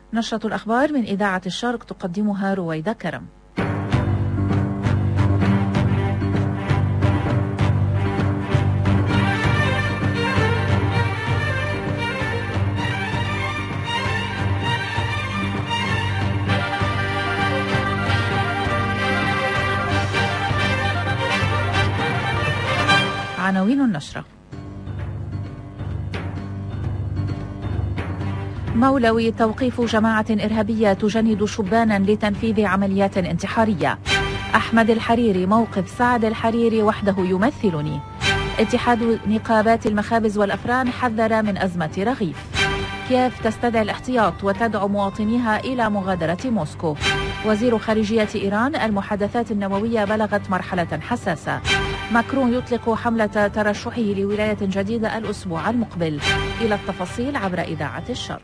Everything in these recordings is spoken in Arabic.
نشرة الأخبار من إذاعة الشرق تقدمها رويدة كرم. عناوين النشرة: مولوي توقيف جماعة إرهابية تجند شبانا لتنفيذ عمليات انتحارية. أحمد الحريري: موقف سعد الحريري وحده يمثلني. اتحاد نقابات المخابز والأفران حذر من أزمة رغيف. كييف تستدعي الاحتياط وتدعو مواطنيها إلى مغادرة موسكو. وزير خارجية إيران: المحادثات النووية بلغت مرحلة حساسة. ماكرون يطلق حملة ترشحه لولاية جديدة الأسبوع المقبل. إلى التفاصيل عبر إذاعة الشرق.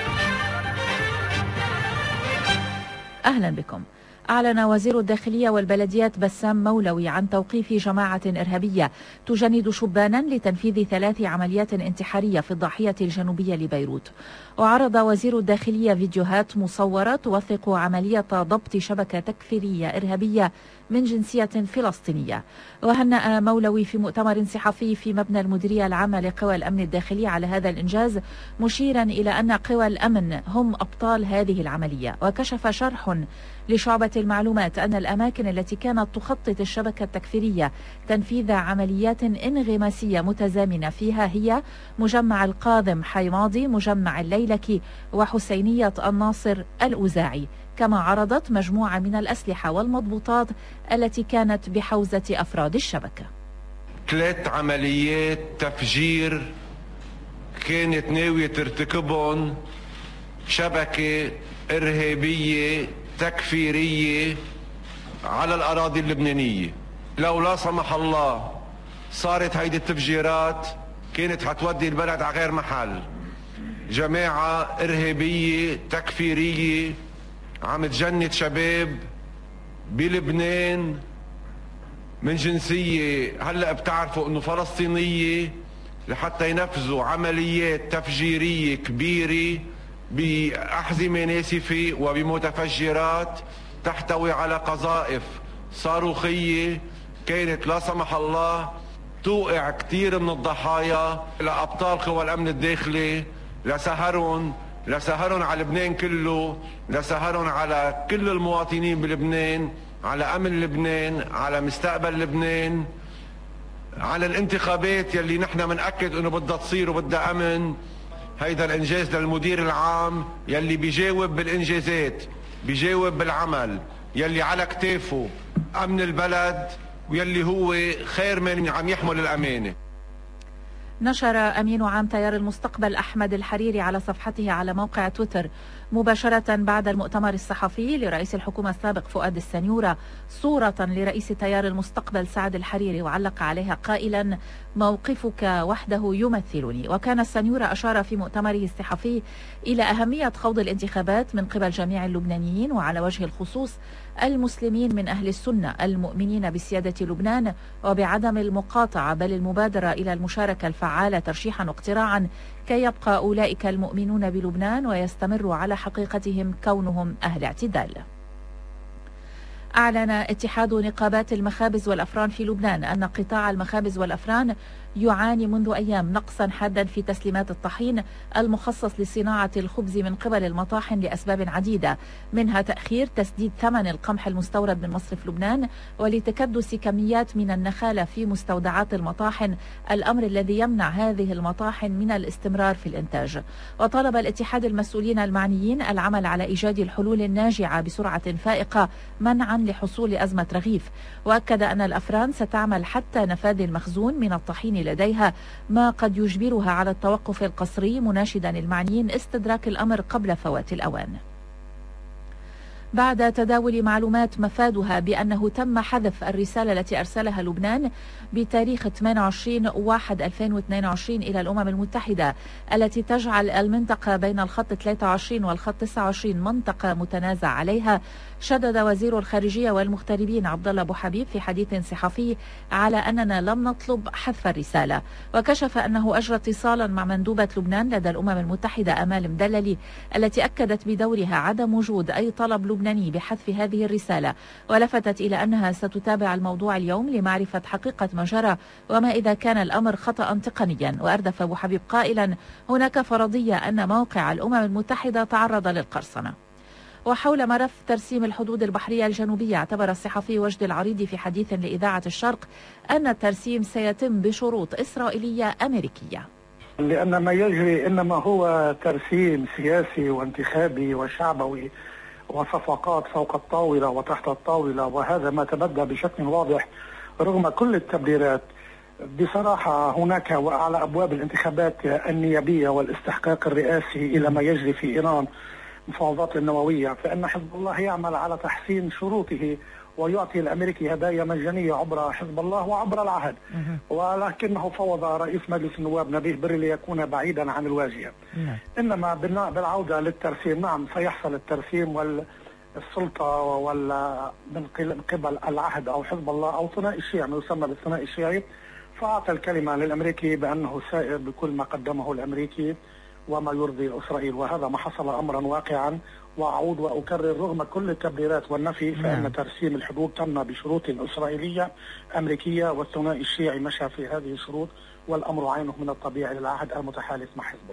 أهلا بكم. أعلن وزير الداخلية والبلديات بسام مولوي عن توقيف جماعة إرهابية تجند شبانا لتنفيذ 3 عمليات انتحارية في الضاحية الجنوبية لبيروت. وعرض وزير الداخلية فيديوهات مصورة توثق عملية ضبط شبكة تكفيرية إرهابية من جنسية فلسطينية. وهنأ مولوي في مؤتمر صحفي في مبنى المديرية العامة لقوى الأمن الداخلي على هذا الإنجاز، مشيرا إلى أن قوى الأمن هم أبطال هذه العملية. وكشف شرح لشعبة المعلومات أن الأماكن التي كانت تخطط الشبكة التكفيرية تنفيذ عمليات انغماسية متزامنة فيها هي مجمع القاذم حيماضي، مجمع الليلكي، وحسينية الناصر الأوزاعي. كما عرضت مجموعة من الأسلحة والمضبوطات التي كانت بحوزة أفراد الشبكة. 3 عمليات تفجير كانت ناوية ترتكبهم شبكة إرهابية تكفيرية على الأراضي اللبنانية. لو لا سمح الله صارت هيدي التفجيرات كانت هتودي البلد على غير محل. جماعة إرهابية تكفيرية عم تجند شباب بلبنان من جنسية هلأ بتعرفوا انه فلسطينية، لحتى ينفذوا عمليات تفجيرية كبيرة بأحزمة ناسفة وبمتفجرات تحتوي على قذائف صاروخية كانت لا سمح الله توقع كثير من الضحايا. لأبطال قوى الأمن الداخلي لسهرهم على لبنان كله، لسهرهم على كل المواطنين بلبنان، على أمن لبنان، على مستقبل لبنان، على الانتخابات يلي نحن منأكد انه بدها تصير وبدها أمن. هيدا الإنجاز للمدير العام يلي بيجاوب بالإنجازات، بيجاوب بالعمل، يلي على كتافه أمن البلد ويلي هو خير من عم يحمل الأمانة. نشر أمين عام تيار المستقبل أحمد الحريري على صفحته على موقع تويتر مباشرة بعد المؤتمر الصحفي لرئيس الحكومة السابق فؤاد السنيورة صورة لرئيس تيار المستقبل سعد الحريري، وعلق عليها قائلا: موقفك وحده يمثلني. وكان السنيورة أشار في مؤتمره الصحفي إلى أهمية خوض الانتخابات من قبل جميع اللبنانيين، وعلى وجه الخصوص المسلمين من أهل السنة المؤمنين بسيادة لبنان وبعدم المقاطعة بل المبادرة إلى المشاركة الفعالة ترشيحا واقتراعا كي يبقى أولئك المؤمنون بلبنان ويستمروا على حقيقتهم كونهم أهل اعتدال. أعلن اتحاد نقابات المخابز والأفران في لبنان أن قطاع المخابز والأفران يعاني منذ أيام نقصا حادا في تسليمات الطحين المخصص لصناعة الخبز من قبل المطاحن لأسباب عديدة، منها تأخير تسديد ثمن القمح المستورد من مصرف لبنان ولتكدس كميات من النخالة في مستودعات المطاحن، الأمر الذي يمنع هذه المطاحن من الاستمرار في الإنتاج. وطالب الاتحاد المسؤولين المعنيين العمل على إيجاد الحلول الناجعة بسرعة فائقة منعا لحصول أزمة رغيف. وأكد أن الأفران ستعمل حتى نفاذ المخزون من الطحين لديها، ما قد يجبرها على التوقف القسري، مناشدا المعنيين استدراك الأمر قبل فوات الأوان. بعد تداول معلومات مفادها بأنه تم حذف الرسالة التي أرسلها لبنان بتاريخ 28/1/2022 إلى الأمم المتحدة التي تجعل المنطقة بين الخط 23 والخط 29 منطقة متنازع عليها. شدد وزير الخارجية والمغتربين عبد الله أبو حبيب في حديث صحفي على أننا لم نطلب حذف الرسالة، وكشف أنه أجرى اتصالا مع مندوبة لبنان لدى الأمم المتحدة أمال مدللي التي أكدت بدورها عدم وجود أي طلب لبناني بحذف هذه الرسالة، ولفتت إلى أنها ستتابع الموضوع اليوم لمعرفة حقيقة ما جرى وما إذا كان الأمر خطأ تقنيا. وأردف أبو حبيب قائلا هناك فرضية أن موقع الأمم المتحدة تعرض للقرصنة. وحول ملف ترسيم الحدود البحرية الجنوبية، اعتبر الصحفي وجد العريضي في حديث لإذاعة الشرق أن الترسيم سيتم بشروط إسرائيلية أمريكية، لأن ما يجري إنما هو ترسيم سياسي وانتخابي وشعبوي وصفقات فوق الطاولة وتحت الطاولة، وهذا ما تبدى بشكل واضح رغم كل التبريرات. بصراحة هناك وعلى أبواب الانتخابات النيابية والاستحقاق الرئاسي إلى ما يجري في إيران مفاوضات النووية، فإن حزب الله يعمل على تحسين شروطه ويعطي الأمريكي هدايا مجانية عبر حزب الله وعبر العهد، ولكنه فوض رئيس مجلس النواب نبيه بري ليكون بعيدا عن الواجهة. إنما بالعودة للترسيم، نعم سيحصل الترسيم والسلطة من قبل العهد أو حزب الله أو ثنائي الشيعي ما يسمى بالثنائي الشيعي، فأعطى الكلمة للأمريكي بأنه سائر بكل ما قدمه الأمريكي وما يرضي إسرائيل، وهذا ما حصل أمرا واقعا. وأعود وأكرر رغم كل التبريرات والنفي فإن ترسيم الحدود تم بشروط إسرائيلية أمريكية، والثنائي الشيعي مشى في هذه الشروط، والأمر عينه من الطبيعي للعهد المتحالف مع حزبه.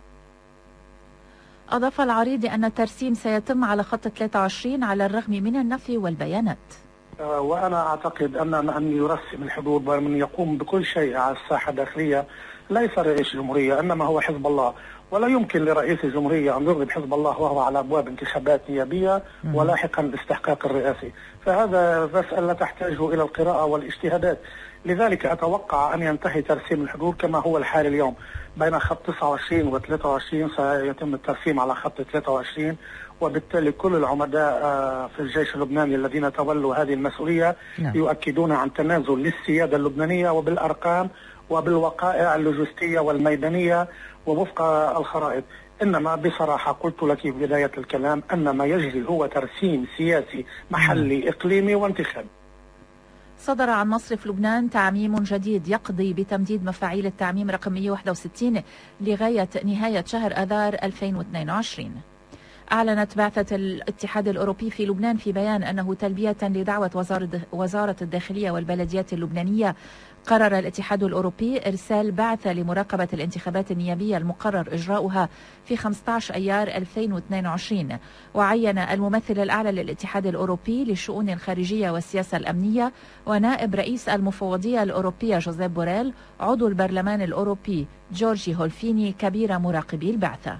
أضاف العريضي أن الترسيم سيتم على خط 23 على الرغم من النفي والبيانات. وأنا أعتقد أن من يرسم الحدود ومن يقوم بكل شيء على الساحة الداخلية ليس رئيس الجمهورية، إنما هو حزب الله، ولا يمكن لرئيس الجمهورية أن يضرب حزب الله وهو على أبواب انتخابات نيابية ولاحقا الاستحقاق الرئاسي، فهذا مسألة تحتاج إلى القراءة والاجتهادات. لذلك أتوقع أن ينتهي ترسيم الحدود كما هو الحال اليوم بين خط 29 و 23، سيتم الترسيم على خط 23، وبالتالي كل العمداء في الجيش اللبناني الذين تولوا هذه المسؤولية يؤكدون عن تنازل للسيادة اللبنانية وبالأرقام وبالوقائع اللوجستية والميدانية ووفق الخرائط. إنما بصراحة قلت لك في بداية الكلام أن ما يجري هو ترسيم سياسي محلي إقليمي وانتخابي. صدر عن مصرف لبنان تعميم جديد يقضي بتمديد مفاعيل التعميم رقم 161 لغاية نهاية شهر آذار 2022. أعلنت بعثة الاتحاد الأوروبي في لبنان في بيان أنه تلبية لدعوة وزارة الداخلية والبلديات اللبنانية، قرر الاتحاد الأوروبي إرسال بعثة لمراقبة الانتخابات النيابية المقرر إجراؤها في 15 أيار 2022. وعين الممثل الأعلى للاتحاد الأوروبي للشؤون الخارجية والسياسة الأمنية ونائب رئيس المفوضية الأوروبية جوزيب بوريل عضو البرلمان الأوروبي جورجي هولفيني كبير مراقبي البعثة.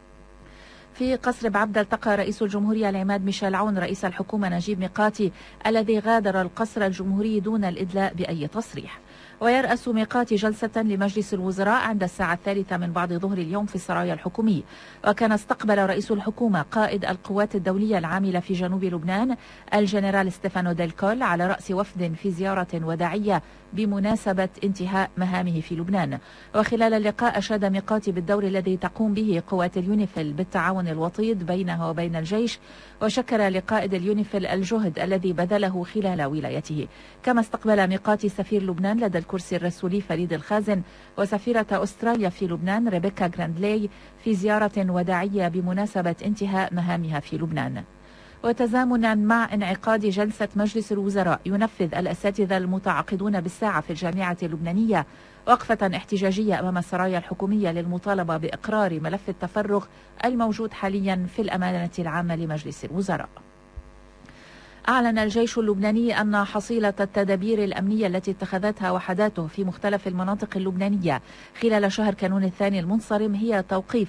في قصر بعبدة التقى رئيس الجمهورية العماد ميشيل عون رئيس الحكومة نجيب ميقاتي الذي غادر القصر الجمهوري دون الإدلاء بأي تصريح. ويرأس ميقاتي جلسة لمجلس الوزراء عند الساعة 3 من بعد ظهر اليوم في السرايا الحكومي. وكان استقبل رئيس الحكومة قائد القوات الدولية العاملة في جنوب لبنان الجنرال ستيفانو ديلكول على رأس وفد في زيارة وداعية بمناسبة انتهاء مهامه في لبنان. وخلال اللقاء أشاد ميقاتي بالدور الذي تقوم به قوات اليونيفيل بالتعاون الوطيد بينها وبين الجيش، وشكر لقائد اليونيفيل الجهد الذي بذله خلال ولايته. كما استقبل ميقاتي سفير لبنان لدى الكرسي الرسولي فريد الخازن وسفيرة أستراليا في لبنان ريبيكا جراندلي في زيارة وداعية بمناسبة انتهاء مهامها في لبنان. وتزامنا مع انعقاد جلسة مجلس الوزراء ينفذ الأساتذة المتعاقدون بالساعة في الجامعة اللبنانية وقفة احتجاجية أمام السرايا الحكومية للمطالبة بإقرار ملف التفرغ الموجود حاليا في الأمانة العامة لمجلس الوزراء. أعلن الجيش اللبناني أن حصيلة التدابير الأمنية التي اتخذتها وحداته في مختلف المناطق اللبنانية خلال شهر كانون الثاني المنصرم هي توقيف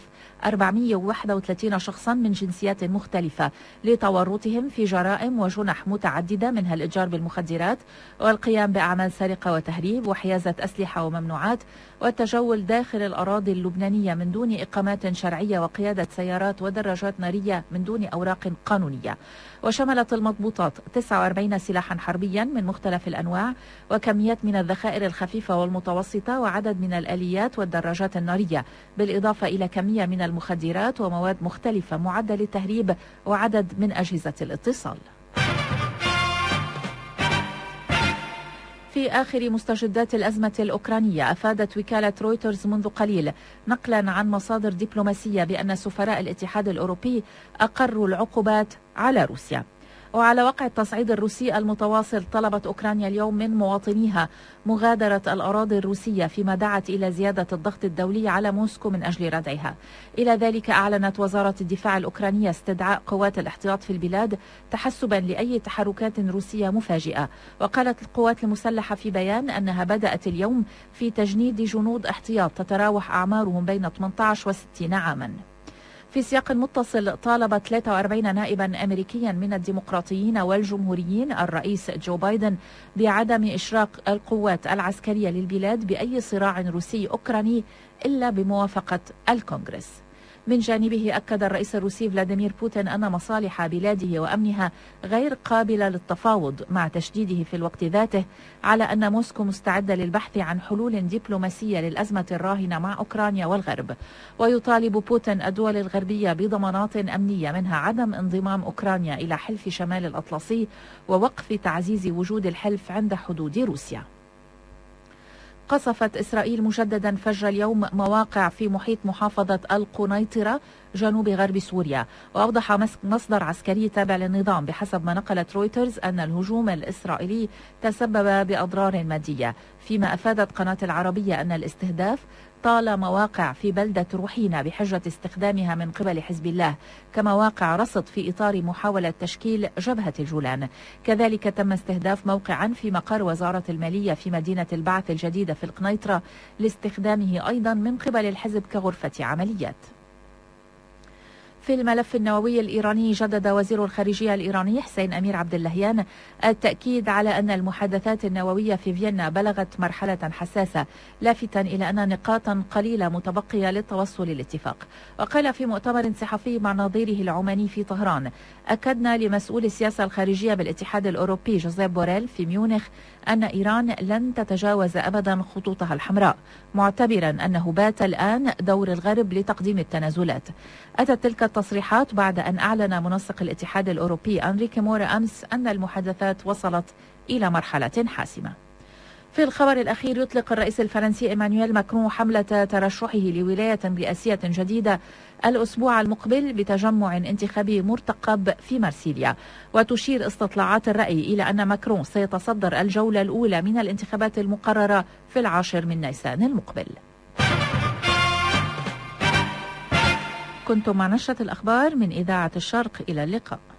431 شخصا من جنسيات مختلفة لتورطهم في جرائم وجنح متعددة منها الإتجار بالمخدرات والقيام بأعمال سرقة وتهريب وحيازة أسلحة وممنوعات والتجول داخل الأراضي اللبنانية من دون إقامات شرعية وقيادة سيارات ودراجات نارية من دون أوراق قانونية. وشملت المضبوطات 49 سلاحا حربيا من مختلف الأنواع وكميات من الذخائر الخفيفة والمتوسطة وعدد من الآليات والدراجات النارية، بالإضافة إلى كمية من المخدرات ومواد مختلفة معدة للتهريب وعدد من أجهزة الاتصال. في آخر مستجدات الأزمة الأوكرانية، أفادت وكالة رويترز منذ قليل نقلا عن مصادر دبلوماسية بأن سفراء الاتحاد الأوروبي أقروا العقوبات على روسيا. وعلى وقع التصعيد الروسي المتواصل، طلبت أوكرانيا اليوم من مواطنيها مغادرة الأراضي الروسية، فيما دعت إلى زيادة الضغط الدولي على موسكو من أجل ردعها. إلى ذلك أعلنت وزارة الدفاع الأوكرانية استدعاء قوات الاحتياط في البلاد تحسبا لأي تحركات روسية مفاجئة. وقالت القوات المسلحة في بيان أنها بدأت اليوم في تجنيد جنود احتياط تتراوح أعمارهم بين 18 و60 عاما. في سياق متصل، طالب 43 نائبا أمريكيا من الديمقراطيين والجمهوريين الرئيس جو بايدن بعدم إشراك القوات العسكرية للبلاد بأي صراع روسي أوكراني إلا بموافقة الكونغرس. من جانبه، أكد الرئيس الروسي فلاديمير بوتين أن مصالح بلاده وأمنها غير قابلة للتفاوض، مع تشديده في الوقت ذاته على أن موسكو مستعدة للبحث عن حلول دبلوماسية للأزمة الراهنة مع أوكرانيا والغرب. ويطالب بوتين الدول الغربية بضمانات أمنية، منها عدم انضمام أوكرانيا إلى حلف شمال الأطلسي ووقف تعزيز وجود الحلف عند حدود روسيا. قصفت إسرائيل مجددا فجر اليوم مواقع في محيط محافظة القنيطرة جنوب غرب سوريا. وأوضح مصدر عسكري تابع للنظام بحسب ما نقلت رويترز أن الهجوم الإسرائيلي تسبب بأضرار مادية، فيما أفادت قناة العربية أن الاستهداف طال مواقع في بلدة روحينا بحجة استخدامها من قبل حزب الله كمواقع رصد في إطار محاولة تشكيل جبهة الجولان. كذلك تم استهداف موقعا في مقر وزارة المالية في مدينة البعث الجديدة في القنيطرة لاستخدامه أيضا من قبل الحزب كغرفة عمليات. في الملف النووي الإيراني، جدد وزير الخارجية الإيراني حسين أمير عبد اللهيان التأكيد على أن المحادثات النووية في فيينا بلغت مرحلة حساسة، لافتا إلى أن نقاطا قليلة متبقية للتوصل للاتفاق. وقال في مؤتمر صحفي مع نظيره العماني في طهران: أكدنا لمسؤول السياسة الخارجية بالاتحاد الأوروبي جوزيب بوريل في ميونخ أن إيران لن تتجاوز أبدا خطوطها الحمراء، معتبرا أنه بات الآن دور الغرب لتقديم التنازلات. أتت تلك التصريحات بعد أن أعلن منسق الاتحاد الأوروبي أنريكي مورا أمس أن المحادثات وصلت إلى مرحلة حاسمة. في الخبر الأخير، يطلق الرئيس الفرنسي إيمانويل ماكرون حملة ترشحه لولاية رئاسية جديدة الأسبوع المقبل بتجمع انتخابي مرتقب في مارسيليا. وتشير استطلاعات الرأي إلى أن ماكرون سيتصدر الجولة الأولى من الانتخابات المقررة في 10 نيسان المقبل. كنتم مع نشرة الأخبار من إذاعة الشرق، إلى اللقاء.